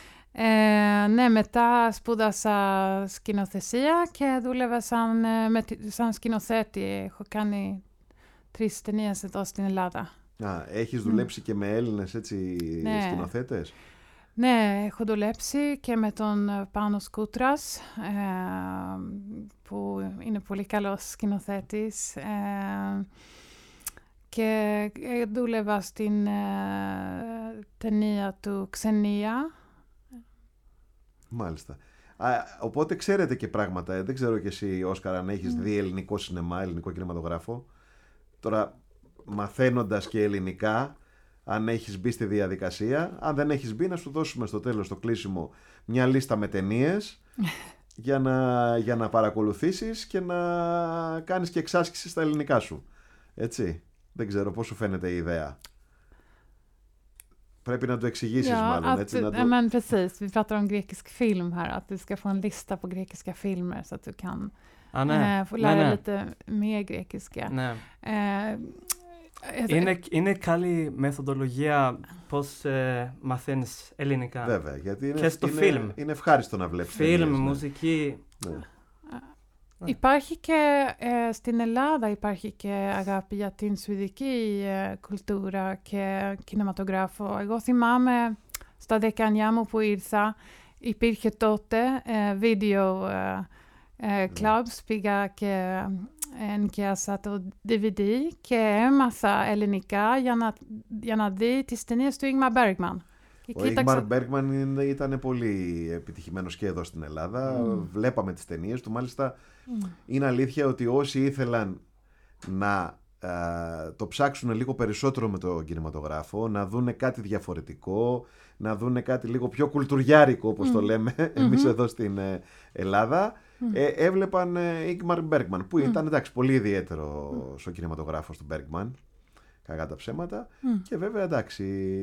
Ε, ναι, μετά σπούδασα σκηνοθεσία και δούλευα σαν, με, σαν σκηνοθέτη. Έχω κάνει τρεις ταινίες εδώ στην Ελλάδα. Α, έχεις δουλέψει mm. και με Έλληνες έτσι ναι. σκηνοθέτες? Ναι, έχω δουλέψει και με τον Πάνο Σκούτρας, ε, που είναι πολύ καλός σκηνοθέτης. Ε, και δούλευα στην ε, ταινία του Ξενία. Μάλιστα. Α, οπότε ξέρετε και πράγματα. Ε, δεν ξέρω κι εσύ, Όσκαρ, αν έχεις mm. δει ελληνικό σινεμά, ελληνικό κινηματογράφο. Τώρα, μαθαίνοντας και ελληνικά, αν έχεις μπει στη διαδικασία. Αν δεν έχεις μπει, να σου δώσουμε στο τέλος, στο κλείσιμο, μια λίστα με ταινίες για να, για να παρακολουθήσεις και να κάνεις και εξάσκηση στα ελληνικά σου. Έτσι. Δεν ξέρω πώς σου φαίνεται η ιδέα. Πρέπει να το εξηγήσεις Ja, μάλλον, att, έτσι. Να το... ja, men precis. Vi pratar om grekisk film här, att du ska få en lista på grekiska filmer så att du kan Α, ναι. eh, få lära ναι, ναι. lite mer grekiska. ναι. Eh, Είναι, είναι καλή μεθοδολογία πώς ε, μαθαίνεις ελληνικά. Βέβαια, γιατί είναι, Και στο είναι, φιλμ. είναι ευχάριστο να βλέπεις Φιλμ, ταινίες, ναι. μουσική. Ναι. Υπάρχει και ε, στην Ελλάδα υπάρχει και αγάπη για την σουηδική ε, κουλτούρα και κινηματογράφο. Εγώ θυμάμαι στα δεκαεννιά μου που ήρθα, υπήρχε τότε ε, βίντεο ε, ε, clubs, πήγα και ενοικιάσα το ντι βι ντι και έμαθα ελληνικά για να, για να δει τις ταινίες του Ingmar Bergman. Ο Ingmar Bergman ήταν πολύ επιτυχημένος και εδώ στην Ελλάδα. Mm. Βλέπαμε τις ταινίες του. Μάλιστα, mm. είναι αλήθεια ότι όσοι ήθελαν να α, το ψάξουν λίγο περισσότερο με το κινηματογράφο, να δούνε κάτι διαφορετικό, να δούνε κάτι λίγο πιο κουλτουριάρικο, όπως mm. το λέμε εμείς mm-hmm. εδώ στην ε, Ελλάδα, mm. ε, έβλεπαν ε, Ingmar Bergman, που mm. ήταν εντάξει, πολύ ιδιαίτερο mm. ο κινηματογράφος του Bergman. Κακά τα ψέματα. Mm. Και βέβαια εντάξει,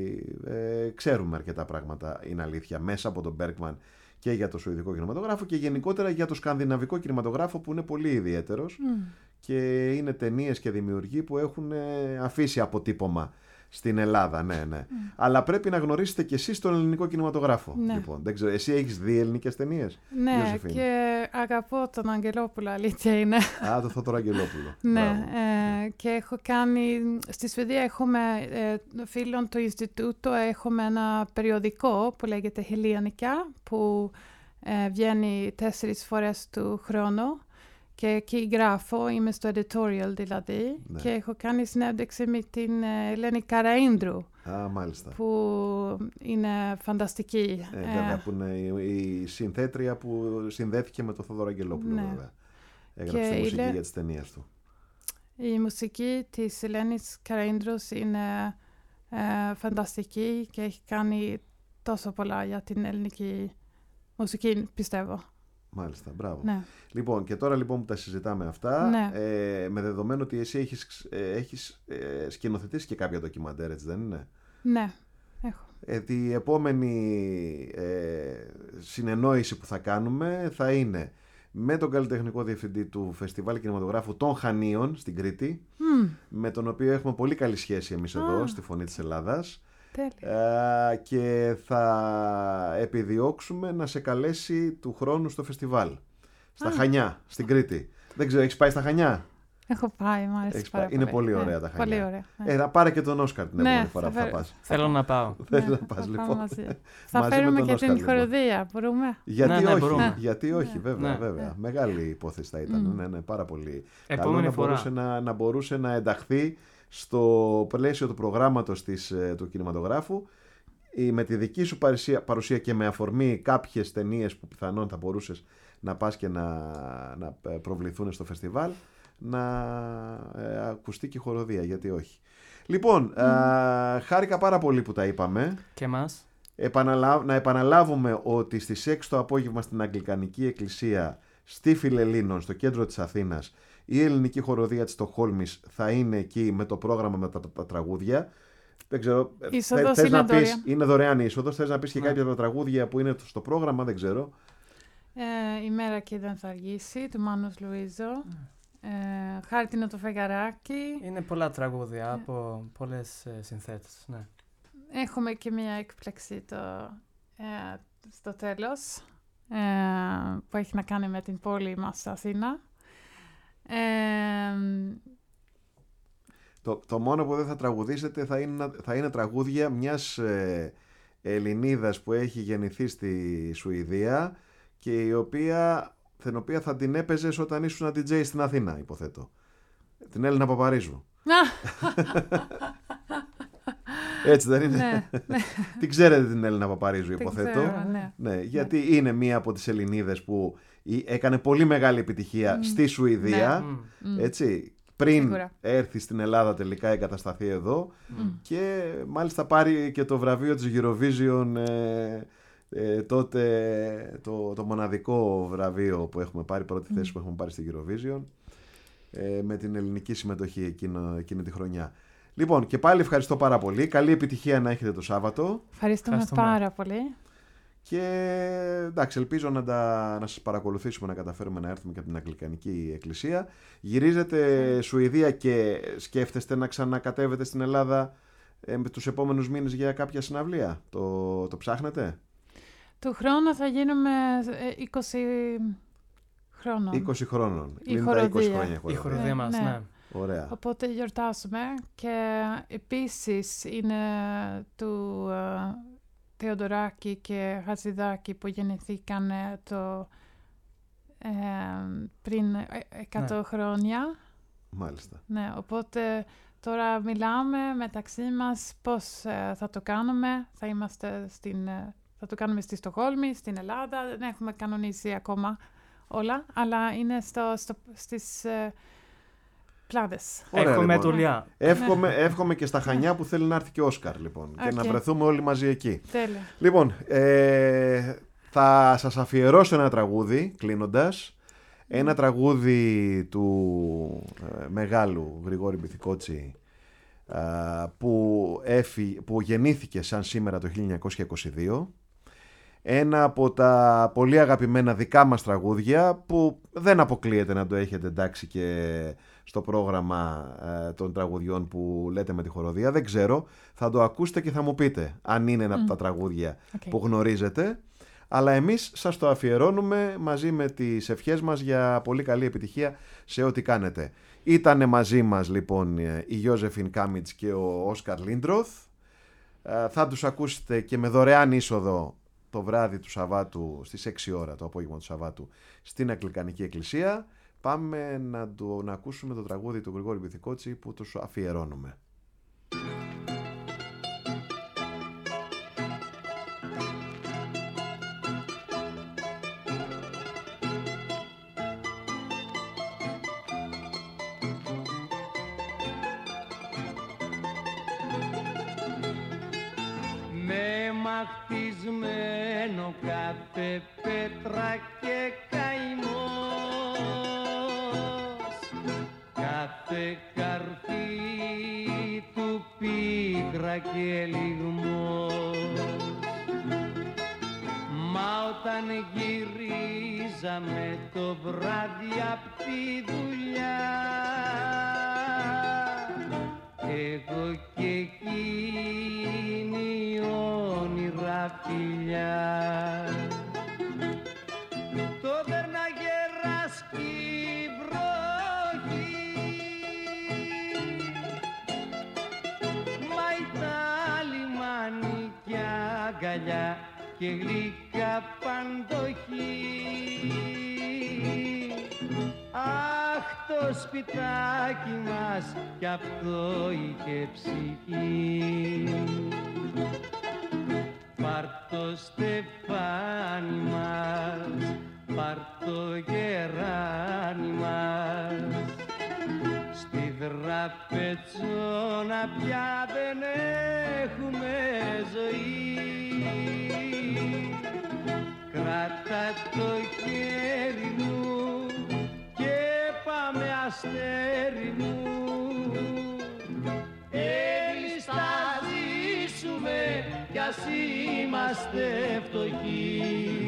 ε, ξέρουμε αρκετά πράγματα, είναι αλήθεια, μέσα από τον Bergman και για το σουηδικό κινηματογράφο και γενικότερα για το σκανδιναβικό κινηματογράφο που είναι πολύ ιδιαίτερος mm. και είναι ταινίες και δημιουργοί που έχουν ε, αφήσει αποτύπωμα στην Ελλάδα, ναι, ναι. Mm. Αλλά πρέπει να γνωρίσετε κι εσείς τον ελληνικό κινηματογράφο. Ναι. Λοιπόν, δεν ξέρω, εσύ έχεις δει ελληνικές ταινίες? Ναι, Ιωσήφινη. Και αγαπώ τον Αγγελόπουλο, αλήθεια είναι. Α, το Θόδωρο Αγγελόπουλο. Ναι, ε, και έχω κάνει, στη Σουηδία έχουμε ε, φίλων του Ινστιτούτο, έχουμε ένα περιοδικό που λέγεται Hellenica, που ε, βγαίνει τέσσερις φορές του χρόνου. Και εκεί γράφω, είμαι στο editorial δηλαδή, ναι. Και έχω κάνει συνέντευξη με την Ελένη Καραΐνδρου. Α, μάλιστα. Που είναι φανταστική. Ε, βέβαια, ε, που είναι η συνθέτρια που συνδέθηκε με τον Θόδωρο Αγγελόπουλο, ναι. Βέβαια. Έγραψε τη μουσική Λε... για τις ταινίες του. Η μουσική της Ελένης Καραΐνδρου είναι ε, φανταστική και έχει κάνει τόσο πολλά για την ελληνική μουσική, πιστεύω. Μάλιστα, μπράβο. Ναι. Λοιπόν, και τώρα λοιπόν που τα συζητάμε αυτά, ναι. ε, με δεδομένο ότι εσύ έχεις, ε, έχεις ε, σκηνοθετήσει και κάποια ντοκιμαντέρ, έτσι δεν είναι? Ναι, έχω. Ε, η επόμενη ε, συνεννόηση που θα κάνουμε θα είναι με τον καλλιτεχνικό διευθυντή του Φεστιβάλ Κινηματογράφου των Χανίων στην Κρήτη, mm. με τον οποίο έχουμε πολύ καλή σχέση εμείς ah. εδώ στη Φωνή της Ελλάδας. Uh, και θα επιδιώξουμε να σε καλέσει του χρόνου στο φεστιβάλ στα ah. Χανιά, στην Κρήτη. Δεν ξέρω, έχεις πάει στα Χανιά? Έχω πάει, μου αρέσει πάρα πάει. Είναι πολύ ναι. ωραία τα Χανιά. Πολύ ωραία, ναι. ε, να πάρε και τον Όσκαρ την επόμενη ναι, φορά που θα πας. Θέλω να πάω. Θέλεις να πας, λοιπόν. Μαζί. Θα φέρουμε και Όσκαρ, την χοροδία, λοιπόν. Μπορούμε? Γιατί ναι, όχι, ναι, γιατί όχι, ναι. βέβαια, Ναι. βέβαια. Ναι. Μεγάλη υπόθεση θα ήταν, mm. ναι, ναι, πάρα πολύ. Επόμενη Καλό φορά. Να μπορούσε να, να μπορούσε να ενταχθεί στο πλαίσιο του προγράμματος της, του κινηματογράφου, με τη δική σου παρουσία, παρουσία και με αφορμή κάποιες ταινίες που πιθανόν θα μπορούσες να πας και να, να προβληθούν στο φεστιβάλ, να ε, ακουστεί και η χοροδία, γιατί όχι. Λοιπόν, mm. α, χάρηκα πάρα πολύ που τα είπαμε. Και μας. Επαναλα... Να επαναλάβουμε ότι στις έξι το απόγευμα στην Αγγλικανική Εκκλησία στη Φιλελλήνων, στο κέντρο της Αθήνας, η ελληνική χοροδία της Στοκχόλμης θα είναι εκεί με το πρόγραμμα με τα, τα, τα τραγούδια. Δεν ξέρω, είσοδος θες είναι να δωρεάν. πεις, είναι δωρεάν η είσοδος, θες να πεις και ναι. κάποια από τα τραγούδια που είναι στο πρόγραμμα, δεν ξέρω. Ε, η μέρα και δεν θα αργήσει, του Μάνους Λουίζο. Ε, Χάρτινο το φεγγαράκι. Είναι πολλά τραγούδια ε. από πολλές ε, συνθέτες, ναι. Έχουμε και μια έκπληξη το, ε, στο τέλος, ε, που έχει να κάνει με την πόλη μας Αθήνα. Ε, Το, το μόνο που δεν θα τραγουδήσετε θα είναι, θα είναι τραγούδια μιας ε, Ελληνίδας που έχει γεννηθεί στη Σουηδία και η οποία, την οποία θα την έπαιζες όταν ήσουν ντι τζέι στην Αθήνα, υποθέτω. Την Έλληνα Παπαρίζου. Έτσι δεν είναι? Ναι, ναι. Την ξέρετε την Έλληνα Παπαρίζου, υποθέτω. Ξέρω, ναι. Ναι, γιατί ναι. είναι μία από τις Ελληνίδες που έκανε πολύ μεγάλη επιτυχία mm. στη Σουηδία. Ναι. Έτσι. Πριν Σίγουρα. έρθει στην Ελλάδα τελικά εγκατασταθεί εδώ mm. και μάλιστα πάρει και το βραβείο της Eurovision, ε, ε, τότε το, το μοναδικό βραβείο που έχουμε πάρει, πρώτη θέση mm. που έχουμε πάρει στη Eurovision, ε, με την ελληνική συμμετοχή εκείνο, εκείνη τη χρονιά. Λοιπόν, και πάλι ευχαριστώ πάρα πολύ. Καλή επιτυχία να έχετε το Σάββατο. Ευχαριστούμε, Ευχαριστούμε. πάρα πολύ. Και εντάξει, ελπίζω να, τα, να σας παρακολουθήσουμε, να καταφέρουμε να έρθουμε και από την Αγγλικανική Εκκλησία. Γυρίζετε Σουηδία και σκέφτεστε να ξανακατέβετε στην Ελλάδα ε, τους επόμενους μήνες για κάποια συναυλία? Το, το ψάχνετε? Του χρόνου θα γίνουμε είκοσι χρόνων. είκοσι χρόνων. Η Είναι τα είκοσι χοροδία. χρόνια η Η χοροδία. χοροδία μας, ναι. ναι. Ωραία. Οπότε γιορτάσουμε και επίσης είναι του uh, Θεοδωράκη και Χατζηδάκη που γεννηθήκαν το, ε, πριν εκατό Ναι. χρόνια. Μάλιστα. Ναι, οπότε τώρα μιλάμε μεταξύ μας πώς ε, θα το κάνουμε. Θα, είμαστε στην, ε, θα το κάνουμε στη Στοκχόλμη, στην Ελλάδα. Δεν έχουμε κανονίσει ακόμα όλα, αλλά είναι στο, στο, στις ε, πλάδες. Ωραία, Έχουμε λοιπόν. δουλειά. Εύχομαι, εύχομαι και στα Χανιά που θέλει να έρθει και ο Όσκαρ, λοιπόν, και Οκ. να βρεθούμε όλοι μαζί εκεί. Τέλεια. Λοιπόν, ε, θα σας αφιερώσω ένα τραγούδι, κλείνοντας. Ένα τραγούδι του ε, μεγάλου Γρηγόρη Μπιθικότσι, ε, που, έφυ, που γεννήθηκε σαν σήμερα το χίλια εννιακόσια είκοσι δύο. Ένα από τα πολύ αγαπημένα δικά μας τραγούδια που δεν αποκλείεται να το έχετε εντάξει και στο πρόγραμμα ε, των τραγουδιών που λέτε με τη χοροδία. Δεν ξέρω, θα το ακούσετε και θα μου πείτε αν είναι ένα Mm. από τα τραγούδια Okay. που γνωρίζετε. Αλλά εμείς σας το αφιερώνουμε μαζί με τις ευχές μας για πολύ καλή επιτυχία σε ό,τι κάνετε. Ήτανε μαζί μας λοιπόν η Γιώζεφιν Κάμιτς και ο Όσκαρ Λίντροθ. Ε, θα τους ακούσετε και με δωρεάν είσοδο το βράδυ του Σαββάτου στις έξι ώρα το απόγευμα του Σαββάτου στην Αγγλικανική Εκκλησία. Πάμε να, το, να ακούσουμε το τραγούδι του Γρηγόρη Μπιθικότσι που τους αφιερώνουμε. Με μαχτισμένο κάθε πέτρα και καημός, κάθε καρφί του πίκρα και λιγμός. Μα όταν γυρίζαμε το βράδυ απ' τη δουλειά, εγώ και εκείνη όνειρα φιλιά, το βέρναγε ράσκει βροχή, μα ήταν λιμάνι κι αγκαλιά και γλυκά παντοχή. Αχ, το σπιτάκι μας κι αυτό είχε ψυχή. Πάρ' το στεφάνι μας, πάρ' το γεράνι μας, στη δραπετσόνα πια δεν έχουμε ζωή. Κράτα το χέρι μου και πάμε αστέρι μου, εμείς θα ζήσουμε κι ας είμαστε φτωχοί.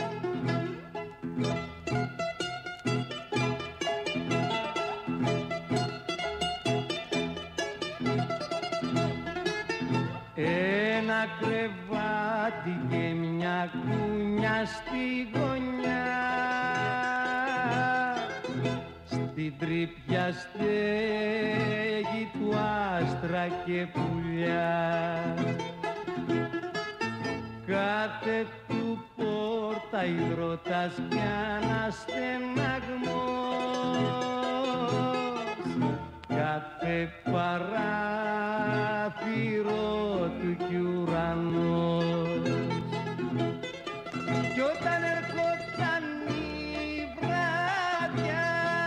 Ένα κρεβάτι και μια κούνια στη γωνιά, στην τρύπια στέγη του άστρα και πουλιά. Κάθε του πόρτα υδρότας κι αναστεναγμός, κάθε παράθυρο του κι ουρανός. Κι όταν ερχόταν η βράδια,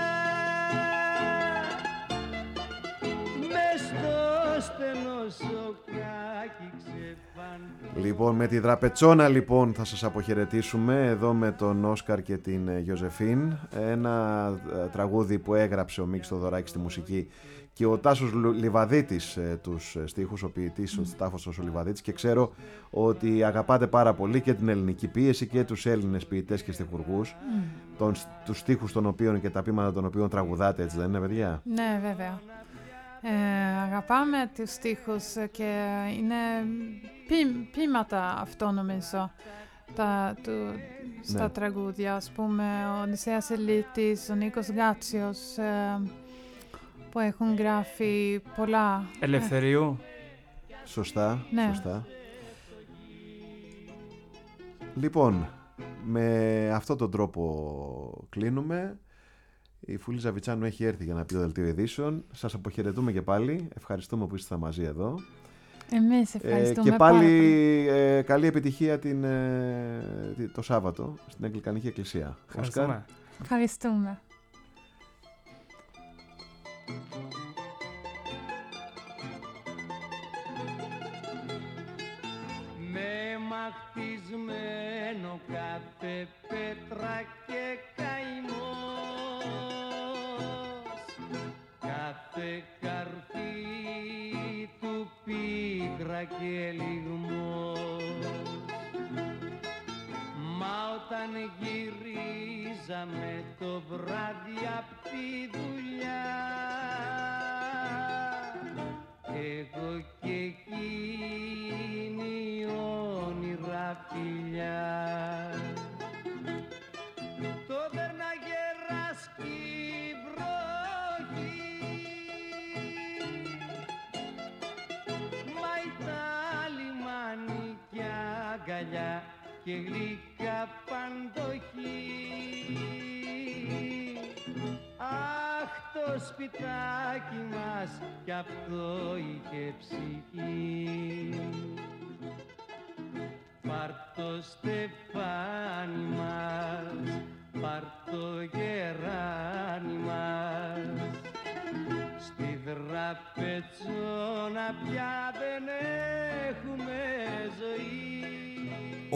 μες στο στενό σοκάκι ξεφαντώ. Λοιπόν, με τη δραπετσόνα λοιπόν θα σας αποχαιρετήσουμε εδώ με τον Όσκαρ και την Γιωζεφίν. Ένα ε, τραγούδι που έγραψε ο Μίκης Θοδωράκης στη μουσική και ο Τάσος Λιβαδίτης ε, τους στίχους, ο ποιητής, mm. ο Τάσος ο Λιβαδίτης, και ξέρω ότι αγαπάτε πάρα πολύ και την ελληνική πίεση και τους Έλληνες ποιητές και στιχουργούς, mm. τον, τους στίχους των οποίων και τα ποίηματα των οποίων τραγουδάτε, έτσι δεν είναι, παιδιά? Ναι, βέβαια. Ε, αγαπάμε τους στίχους και είναι ποι, ποίηματα αυτό νομίζω. Τα, του, στα ναι. τραγούδια, ας πούμε, ο Οδυσσέας Ελίτης, ο Νίκος Γκάτσιος, ε, που έχουν γράφει πολλά. Ελευθερίου. Σωστά, ναι. σωστά. Λοιπόν, με αυτόν τον τρόπο κλείνουμε. Η Φούλη Ζαβιτσάνου έχει έρθει για να πει το δελτίο ειδήσεων. Σας αποχαιρετούμε και πάλι. Ευχαριστούμε που είστε μαζί εδώ. Εμείς ευχαριστούμε ε, και πάλι πάρα ε, καλή επιτυχία την, ε, το Σάββατο στην Αγγλικανική Εκκλησία. Ευχαριστούμε. Ευχαριστούμε. Με μαχτισμένο κάθε πέτρα και καημός, κάθε καρφί του πίκρα και λιγμός. Μα όταν γυρίζαμε το βράδυ απ' τη δουλειά, εγώ και εκείνη όνειρα φιλιά, το δέρναγε ράσκει βροχή, μα ήταν λιμάνι κι αγκαλιά και γλυκά παντοχή. Αχ, το σπιτάκι μας κι αυτό είχε ψυχή. Πάρ' το στεφάνι μας, πάρ' το γεράνι μας, στη δραπετσόνα πια